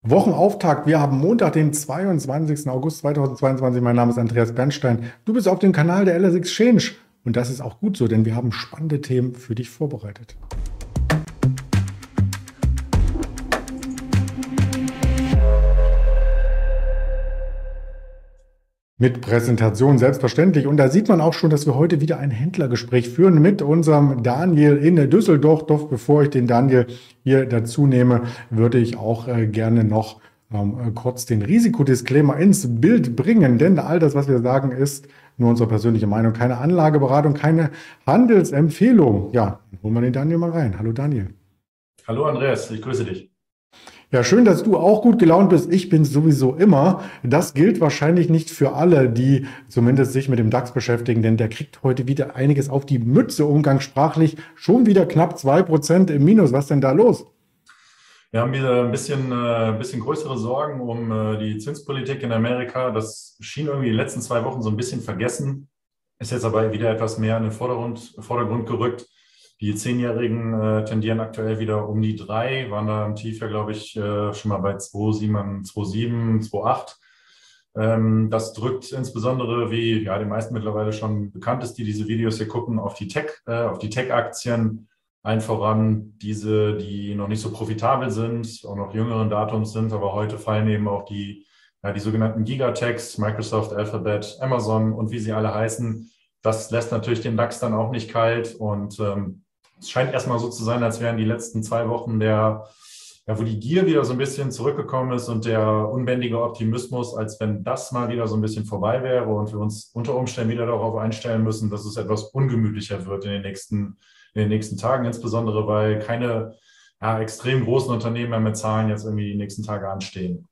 Wochenauftakt. Wir haben Montag, den 22. August 2022. Mein Name ist Andreas Bernstein. Du bist auf dem Kanal der LS Exchange. Und das ist auch gut so, denn wir haben spannende Themen für dich vorbereitet. Mit Präsentation selbstverständlich. Und da sieht man auch schon, dass wir heute wieder ein Händlergespräch führen mit unserem Daniel in Düsseldorf. Doch bevor ich den Daniel hier dazu nehme, würde ich auch gerne noch kurz den Risikodisclaimer ins Bild bringen. Denn all das, was wir sagen, ist nur unsere persönliche Meinung, keine Anlageberatung, keine Handelsempfehlung. Ja, holen wir den Daniel mal rein. Hallo Daniel. Hallo Andreas, ich grüße dich. Ja, schön, dass du auch gut gelaunt bist. Ich bin sowieso immer. Das gilt wahrscheinlich nicht für alle, die zumindest sich mit dem DAX beschäftigen, denn der kriegt heute wieder einiges auf die Mütze, umgangssprachlich. Schon wieder knapp 2% im Minus. Was denn da los? Wir haben wieder ein bisschen größere Sorgen um die Zinspolitik in Amerika. Das schien irgendwie die letzten 2 Wochen so ein bisschen vergessen, ist jetzt aber wieder etwas mehr in den Vordergrund gerückt. Die Zehnjährigen tendieren aktuell wieder um die 3, waren da im Tief ja, glaube ich, schon mal bei 2,7, 2,8. Das drückt insbesondere, wie ja den meisten mittlerweile schon bekannt ist, die diese Videos hier gucken, auf die Tech-Aktien. Allen voran diese, die noch nicht so profitabel sind, auch noch jüngeren Datums sind, aber heute fallen eben auch die sogenannten Gigatechs, Microsoft, Alphabet, Amazon und wie sie alle heißen. Das lässt natürlich den DAX dann auch nicht kalt und es scheint erstmal so zu sein, als wären die letzten 2 Wochen wo die Gier wieder so ein bisschen zurückgekommen ist und der unbändige Optimismus, als wenn das mal wieder so ein bisschen vorbei wäre und wir uns unter Umständen wieder darauf einstellen müssen, dass es etwas ungemütlicher wird in den nächsten Tagen, insbesondere weil keine extrem großen Unternehmen mehr mit Zahlen jetzt irgendwie die nächsten Tage anstehen.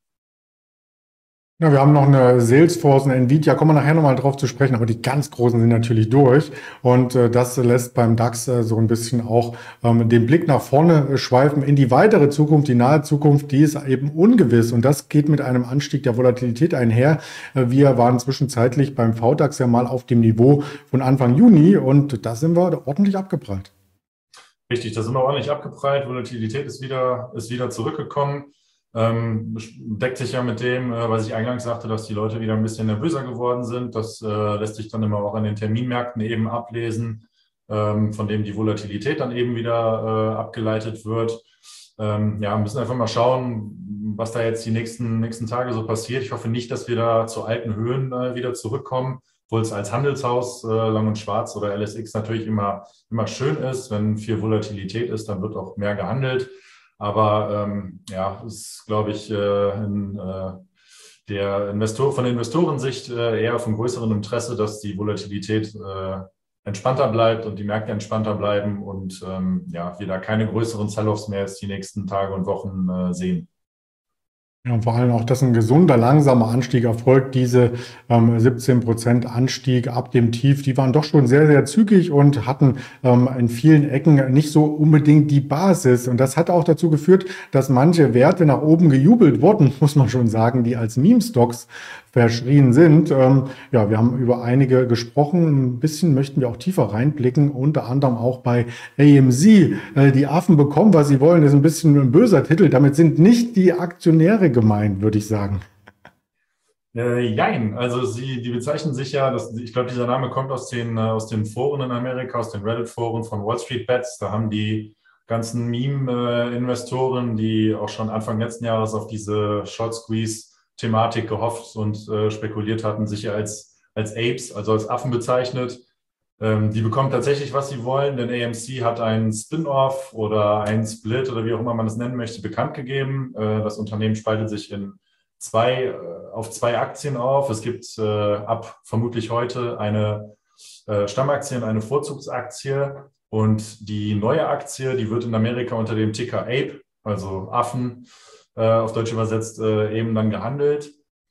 Ja, wir haben noch eine Salesforce, eine Nvidia, kommen wir nachher nochmal drauf zu sprechen, aber die ganz Großen sind natürlich durch. Und das lässt beim DAX so ein bisschen auch den Blick nach vorne schweifen in die weitere Zukunft, die nahe Zukunft, die ist eben ungewiss. Und das geht mit einem Anstieg der Volatilität einher. Wir waren zwischenzeitlich beim VDAX ja mal auf dem Niveau von Anfang Juni und da sind wir ordentlich abgeprallt. Richtig, da sind wir ordentlich abgeprallt. Volatilität ist wieder zurückgekommen. Deckt sich ja mit dem, was ich eingangs sagte, dass die Leute wieder ein bisschen nervöser geworden sind. Das lässt sich dann immer auch an den Terminmärkten eben ablesen, von dem die Volatilität dann eben wieder abgeleitet wird. Müssen einfach mal schauen, was da jetzt die nächsten Tage so passiert. Ich hoffe nicht, dass wir da zu alten Höhen wieder zurückkommen, obwohl es als Handelshaus Lang und Schwarz oder LSX natürlich immer schön ist. Wenn viel Volatilität ist, dann wird auch mehr gehandelt. Aber ist, glaube ich, von der Investorensicht eher vom größeren Interesse, dass die Volatilität entspannter bleibt und die Märkte entspannter bleiben und wir da keine größeren Sell-offs mehr jetzt die nächsten Tage und Wochen sehen. Ja, und vor allem auch, dass ein gesunder, langsamer Anstieg erfolgt. Diese 17% Anstieg ab dem Tief, die waren doch schon sehr, sehr zügig und hatten in vielen Ecken nicht so unbedingt die Basis. Und das hat auch dazu geführt, dass manche Werte nach oben gejubelt wurden, muss man schon sagen, die als Meme-Stocks verschrien sind. Wir haben über einige gesprochen. Ein bisschen möchten wir auch tiefer reinblicken, unter anderem auch bei AMC. Die Affen bekommen, was sie wollen, ist ein bisschen ein böser Titel. Damit sind nicht die Aktionäre gemeint, würde ich sagen. Jein, also die bezeichnen sich ja, ich glaube, dieser Name kommt aus den Foren in Amerika, aus den Reddit-Foren von Wall Street Bets. Da haben die ganzen Meme-Investoren, die auch schon Anfang letzten Jahres auf diese Short-Squeeze-Thematik gehofft und spekuliert hatten, sich ja als Apes, also als Affen bezeichnet. Die bekommen tatsächlich, was sie wollen, denn AMC hat einen Spin-off oder einen Split oder wie auch immer man es nennen möchte, bekannt gegeben. Das Unternehmen spaltet sich auf zwei Aktien auf. Es gibt ab vermutlich heute eine Stammaktie und eine Vorzugsaktie. Und die neue Aktie, die wird in Amerika unter dem Ticker Ape, also Affen, auf Deutsch übersetzt, eben dann gehandelt.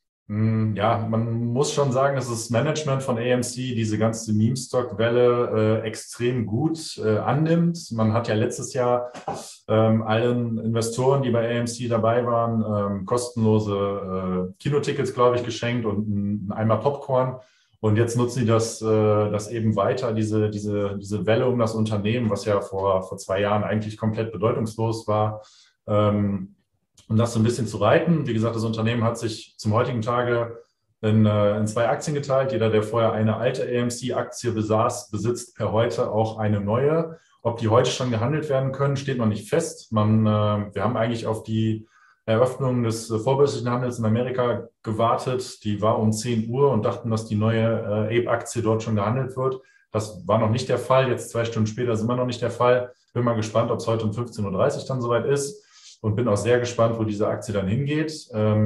Man muss schon sagen, dass das Management von AMC diese ganze Meme-Stock-Welle extrem gut annimmt. Man hat ja letztes Jahr allen Investoren, die bei AMC dabei waren, kostenlose Kinotickets, glaube ich, geschenkt und einen Eimer Popcorn. Und jetzt nutzen sie das eben weiter, diese Welle um das Unternehmen, was ja vor 2 Jahren eigentlich komplett bedeutungslos war. um das so ein bisschen zu reiten. Wie gesagt, das Unternehmen hat sich zum heutigen Tage in zwei Aktien geteilt. Jeder, der vorher eine alte AMC-Aktie besaß, besitzt per heute auch eine neue. Ob die heute schon gehandelt werden können, steht noch nicht fest. Wir haben eigentlich auf die Eröffnung des vorbörslichen Handels in Amerika gewartet. Die war um 10 Uhr und dachten, dass die neue Ape-Aktie dort schon gehandelt wird. Das war noch nicht der Fall. Jetzt 2 Stunden später ist immer noch nicht der Fall. Bin mal gespannt, ob es heute um 15:30 Uhr dann soweit ist und bin auch sehr gespannt, wo diese Aktie dann hingeht.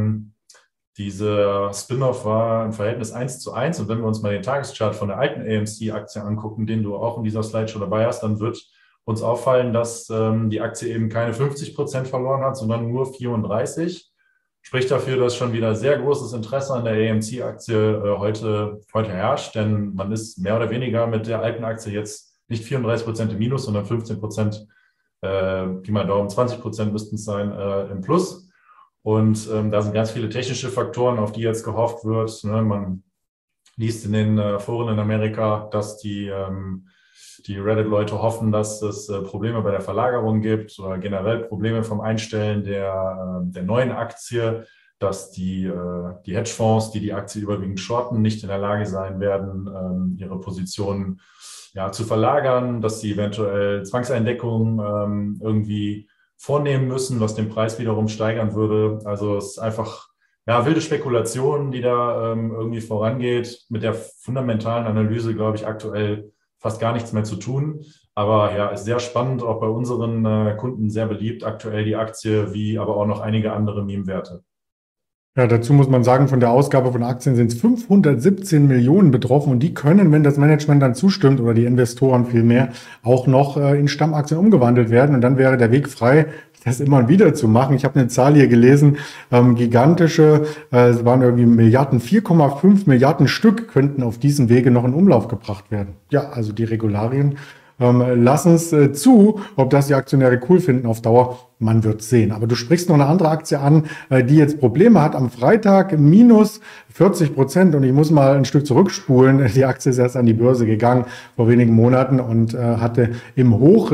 Dieser Spin-off war im Verhältnis 1:1 und wenn wir uns mal den Tageschart von der alten AMC-Aktie angucken, den du auch in dieser Slideshow dabei hast, dann wird uns auffallen, dass die Aktie eben keine 50% verloren hat, sondern nur 34. Spricht dafür, dass schon wieder sehr großes Interesse an der AMC-Aktie heute herrscht, denn man ist mehr oder weniger mit der alten Aktie jetzt nicht 34% im Minus, sondern 15%, Pi mal Daumen, 20% müssten es sein, im Plus. Und da sind ganz viele technische Faktoren, auf die jetzt gehofft wird. Ne? Man liest in den Foren in Amerika, dass die Reddit-Leute hoffen, dass es Probleme bei der Verlagerung gibt oder generell Probleme vom Einstellen der neuen Aktie, dass die Hedgefonds, die Aktie überwiegend shorten, nicht in der Lage sein werden, ihre Positionen zu verlagern, dass sie eventuell Zwangseindeckungen irgendwie vornehmen müssen, was den Preis wiederum steigern würde. Also es ist einfach wilde Spekulation, die da irgendwie vorangeht. Mit der fundamentalen Analyse, glaube ich, aktuell fast gar nichts mehr zu tun. Aber ja, ist sehr spannend, auch bei unseren Kunden sehr beliebt aktuell die Aktie, wie aber auch noch einige andere Meme-Werte. Ja, dazu muss man sagen, von der Ausgabe von Aktien sind es 517 Millionen betroffen und die können, wenn das Management dann zustimmt oder die Investoren vielmehr, auch noch in Stammaktien umgewandelt werden und dann wäre der Weg frei, das immer wieder zu machen. Ich habe eine Zahl hier gelesen, gigantische, es waren irgendwie Milliarden, 4,5 Milliarden Stück könnten auf diesem Wege noch in Umlauf gebracht werden. Ja, also die Regularien lassen es zu, ob das die Aktionäre cool finden auf Dauer. Man wird sehen. Aber du sprichst noch eine andere Aktie an, die jetzt Probleme hat. Am Freitag minus 40%. Und ich muss mal ein Stück zurückspulen. Die Aktie ist erst an die Börse gegangen vor wenigen Monaten und hatte im Hoch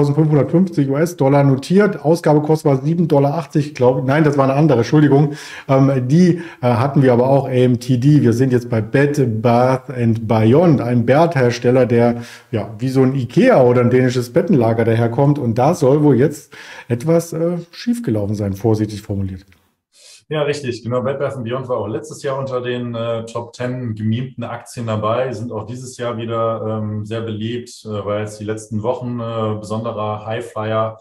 2.550 US-Dollar notiert. Ausgabekurs war 7,80 $, glaube ich. Nein, das war eine andere. Entschuldigung. Die hatten wir aber auch, AMTD. Wir sind jetzt bei Bed Bath Beyond, einem Bed-Hersteller, der ja wie so ein Ikea oder ein dänisches Bettenlager daherkommt. Und da soll wohl jetzt etwas schiefgelaufen sein, vorsichtig formuliert. Ja, richtig. Genau. Bed Bath & Beyond war auch letztes Jahr unter den Top 10 gememten Aktien dabei, sind auch dieses Jahr wieder sehr beliebt, weil jetzt die letzten Wochen besonderer Highflyer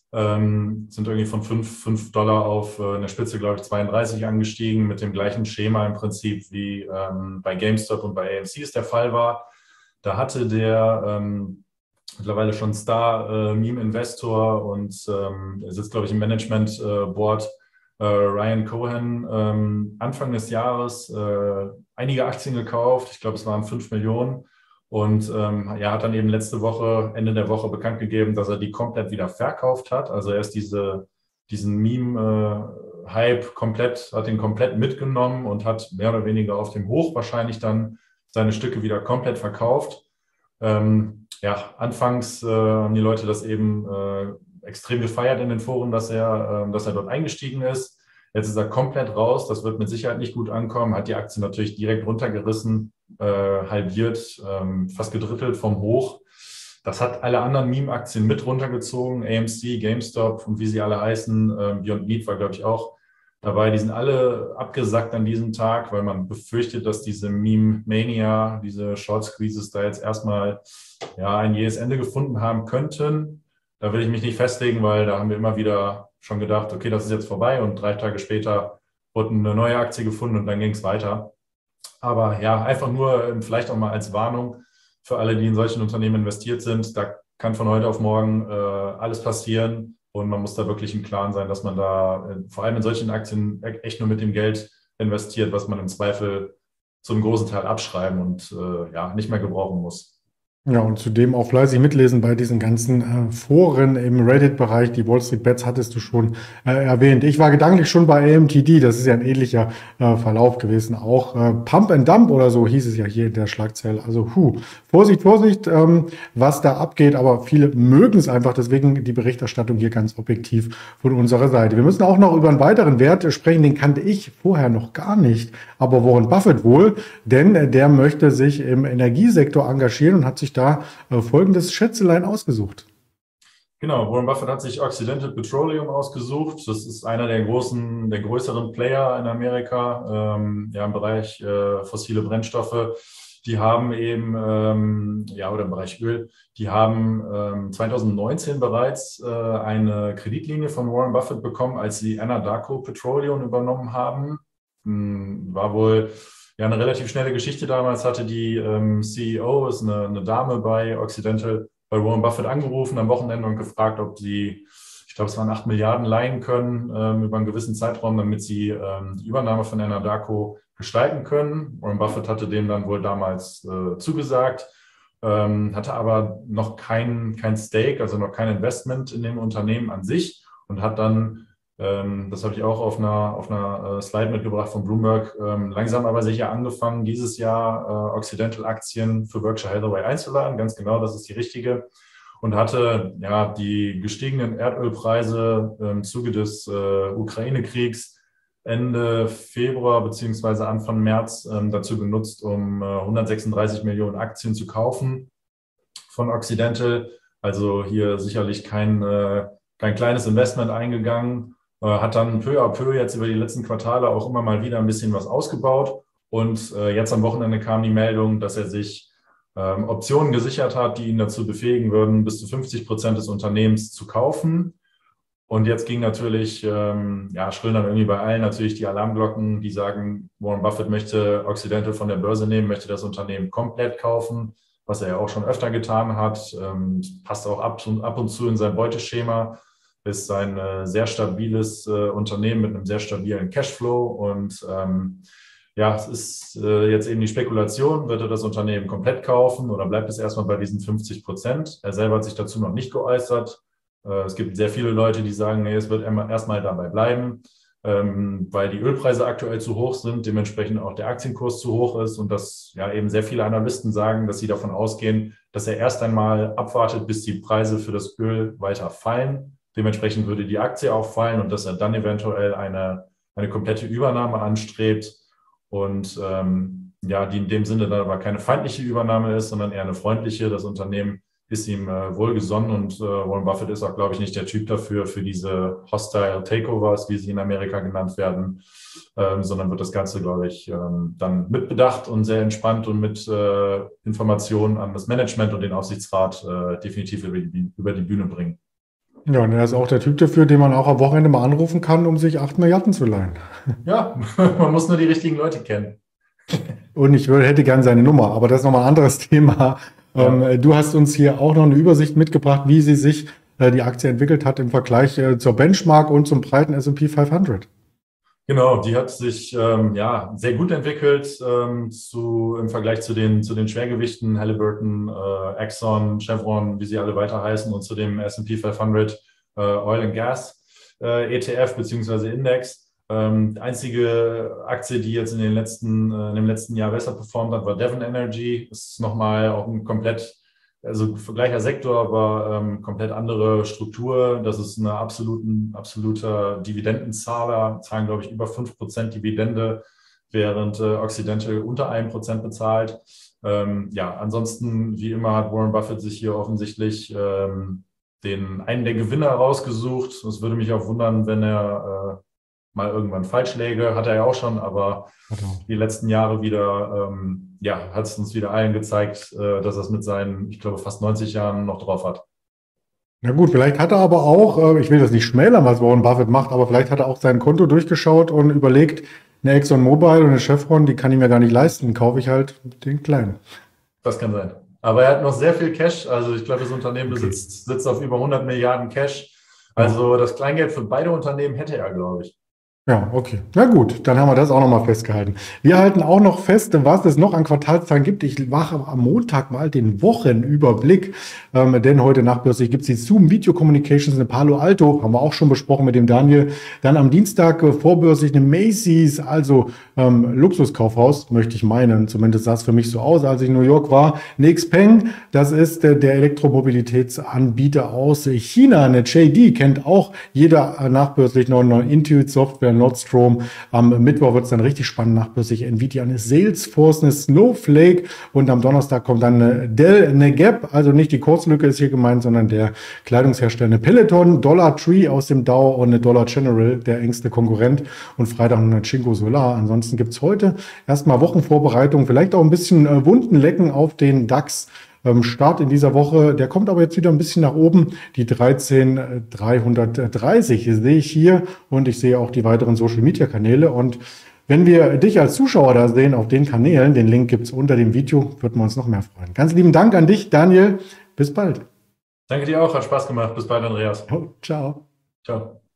sind irgendwie von 5 Dollar auf eine Spitze, glaube ich, 32 angestiegen, mit dem gleichen Schema im Prinzip wie bei GameStop und bei AMC es der Fall war. Da hatte der mittlerweile schon Star-Meme-Investor und er sitzt, glaube ich, im Management-Board, Ryan Cohen, Anfang des Jahres einige Aktien gekauft. Ich glaube, es waren 5 Millionen. Und hat dann eben Ende der Woche bekannt gegeben, dass er die komplett wieder verkauft hat. Also er ist diesen Meme-Hype hat ihn komplett mitgenommen und hat mehr oder weniger auf dem Hoch wahrscheinlich dann seine Stücke wieder komplett verkauft. Anfangs haben die Leute das eben extrem gefeiert in den Foren, dass er dort eingestiegen ist. Jetzt ist er komplett raus. Das wird mit Sicherheit nicht gut ankommen. Hat die Aktie natürlich direkt runtergerissen, halbiert, fast gedrittelt vom Hoch. Das hat alle anderen Meme-Aktien mit runtergezogen. AMC, GameStop und wie sie alle heißen. Beyond Meat war, glaube ich, auch dabei. Die sind alle abgesackt an diesem Tag, weil man befürchtet, dass diese Meme-Mania, diese Short-Squeezes da jetzt erstmal ein jähes Ende gefunden haben könnten. Da will ich mich nicht festlegen, weil da haben wir immer wieder schon gedacht, okay, das ist jetzt vorbei und 3 Tage später wurde eine neue Aktie gefunden und dann ging es weiter. Aber ja, einfach nur vielleicht auch mal als Warnung für alle, die in solchen Unternehmen investiert sind. Da kann von heute auf morgen alles passieren und man muss da wirklich im Klaren sein, dass man da vor allem in solchen Aktien echt nur mit dem Geld investiert, was man im Zweifel zum großen Teil abschreiben und nicht mehr gebrauchen muss. Ja, und zudem auch fleißig mitlesen bei diesen ganzen Foren im Reddit-Bereich. Die Wall Street Bets hattest du schon erwähnt. Ich war gedanklich schon bei AMTD. Das ist ja ein ähnlicher Verlauf gewesen. Auch Pump and Dump oder so hieß es ja hier in der Schlagzeile. Also, Vorsicht, Vorsicht, was da abgeht. Aber viele mögen es einfach. Deswegen die Berichterstattung hier ganz objektiv von unserer Seite. Wir müssen auch noch über einen weiteren Wert sprechen. Den kannte ich vorher noch gar nicht. Aber Warren Buffett wohl, denn der möchte sich im Energiesektor engagieren und hat sich da folgendes Schätzelein ausgesucht. Genau, Warren Buffett hat sich Occidental Petroleum ausgesucht. Das ist einer der größeren Player in Amerika, ja, im Bereich fossile Brennstoffe. Die haben eben, ja, oder im Bereich Öl, die haben 2019 bereits eine Kreditlinie von Warren Buffett bekommen, als sie Anadarko Petroleum übernommen haben. War wohl ja eine relativ schnelle Geschichte damals, hatte die CEO, ist eine Dame bei Occidental, bei Warren Buffett angerufen am Wochenende und gefragt, ob sie, ich glaube, es waren 8 Milliarden leihen können über einen gewissen Zeitraum, damit sie die Übernahme von Anadarko gestalten können. Warren Buffett hatte dem dann wohl damals zugesagt, hatte aber noch kein Stake, also noch kein Investment in dem Unternehmen an sich und hat dann, das habe ich auch auf einer Slide mitgebracht von Bloomberg, langsam aber sicher angefangen, dieses Jahr Occidental-Aktien für Berkshire Hathaway einzuladen. Ganz genau, das ist die richtige. Und hatte ja die gestiegenen Erdölpreise im Zuge des Ukraine-Kriegs Ende Februar beziehungsweise Anfang März dazu genutzt, um 136 Millionen Aktien zu kaufen von Occidental. Also hier sicherlich kein kleines Investment eingegangen. Hat dann peu à peu jetzt über die letzten Quartale auch immer mal wieder ein bisschen was ausgebaut. Und jetzt am Wochenende kam die Meldung, dass er sich Optionen gesichert hat, die ihn dazu befähigen würden, bis zu 50% des Unternehmens zu kaufen. Und jetzt ging natürlich, ja, schrillen dann irgendwie bei allen natürlich die Alarmglocken, die sagen, Warren Buffett möchte Occidental von der Börse nehmen, möchte das Unternehmen komplett kaufen, was er ja auch schon öfter getan hat. Passt auch ab und zu in sein Beuteschema. Ist ein sehr stabiles Unternehmen mit einem sehr stabilen Cashflow. Und ja, es ist jetzt eben die Spekulation, wird er das Unternehmen komplett kaufen oder bleibt es erstmal bei diesen 50%? Er selber hat sich dazu noch nicht geäußert. Es gibt sehr viele Leute, die sagen, nee, es wird erstmal dabei bleiben, weil die Ölpreise aktuell zu hoch sind, dementsprechend auch der Aktienkurs zu hoch ist und dass ja eben sehr viele Analysten sagen, dass sie davon ausgehen, dass er erst einmal abwartet, bis die Preise für das Öl weiter fallen. Dementsprechend würde die Aktie auch fallen und dass er dann eventuell eine komplette Übernahme anstrebt und ja, die in dem Sinne dann aber keine feindliche Übernahme ist, sondern eher eine freundliche. Das Unternehmen ist ihm wohlgesonnen und Warren Buffett ist auch, glaube ich, nicht der Typ dafür, für diese Hostile Takeovers, wie sie in Amerika genannt werden, sondern wird das Ganze, glaube ich, dann mit Bedacht und sehr entspannt und mit Informationen an das Management und den Aufsichtsrat definitiv über die Bühne bringen. Ja, und er ist auch der Typ dafür, den man auch am Wochenende mal anrufen kann, um sich 8 Milliarden zu leihen. Ja, man muss nur die richtigen Leute kennen. Und hätte gern seine Nummer, aber das ist nochmal ein anderes Thema. Ja. Du hast uns hier auch noch eine Übersicht mitgebracht, wie sie sich die Aktie entwickelt hat im Vergleich zur Benchmark und zum breiten S&P 500. Genau, die hat sich ja sehr gut entwickelt im Vergleich zu den Schwergewichten Halliburton, Exxon, Chevron, wie sie alle weiter heißen, und zu dem S&P 500 Oil and Gas ETF beziehungsweise Index. Die einzige Aktie, die jetzt in dem letzten Jahr besser performt hat, war Devon Energy. Das ist nochmal auch ein also gleicher Sektor, aber komplett andere Struktur. Das ist eine absoluter Dividendenzahler, zahlen, glaube ich, über 5% Dividende, während Occidental unter 1% bezahlt. Ja, ansonsten, wie immer, hat Warren Buffett sich hier offensichtlich einen der Gewinner rausgesucht. Es würde mich auch wundern, wenn er mal irgendwann falsch läge, hat er ja auch schon, aber die letzten Jahre wieder, ja, hat es uns wieder allen gezeigt, dass er es mit seinen, ich glaube, fast 90 Jahren noch drauf hat. Na gut, vielleicht hat er aber auch, ich will das nicht schmälern, was Warren Buffett macht, aber vielleicht hat er auch sein Konto durchgeschaut und überlegt, eine ExxonMobil und eine Chevron, die kann ich mir gar nicht leisten, kaufe ich halt den kleinen. Das kann sein. Aber er hat noch sehr viel Cash, also ich glaube, das Unternehmen sitzt auf über 100 Milliarden Cash. Also das Kleingeld für beide Unternehmen hätte er, glaube ich. Ja, okay. Na gut, dann haben wir das auch nochmal festgehalten. Wir halten auch noch fest, was es noch an Quartalszahlen gibt. Ich mache am Montag mal den Wochenüberblick, denn heute nachbörslich gibt es die Zoom Video Communications, eine Palo Alto, haben wir auch schon besprochen mit dem Daniel. Dann am Dienstag vorbörslich eine Macy's, also Luxuskaufhaus, möchte ich meinen. Zumindest sah es für mich so aus, als ich in New York war. Eine Xpeng, das ist der Elektromobilitätsanbieter aus China. Eine JD kennt auch jeder nachbörslich noch eine Intuit Software, Nordstrom. Am Mittwoch wird es dann richtig spannend nachbörslich. Nvidia, eine Salesforce, eine Snowflake und am Donnerstag kommt dann eine Dell, eine Gap, also nicht die Kurzlücke ist hier gemeint, sondern der Kleidungshersteller, eine Peloton, Dollar Tree aus dem Dow und eine Dollar General, der engste Konkurrent und Freitag eine Cinco Solar. Ansonsten gibt es heute erstmal Wochenvorbereitung, vielleicht auch ein bisschen Wunden lecken auf den DAX. Start in dieser Woche, der kommt aber jetzt wieder ein bisschen nach oben. Die 13.330 sehe ich hier und ich sehe auch die weiteren Social-Media-Kanäle. Und wenn wir dich als Zuschauer da sehen auf den Kanälen, den Link gibt es unter dem Video, würden wir uns noch mehr freuen. Ganz lieben Dank an dich, Daniel. Bis bald. Danke dir auch, hat Spaß gemacht. Bis bald, Andreas. Oh, ciao. Ciao.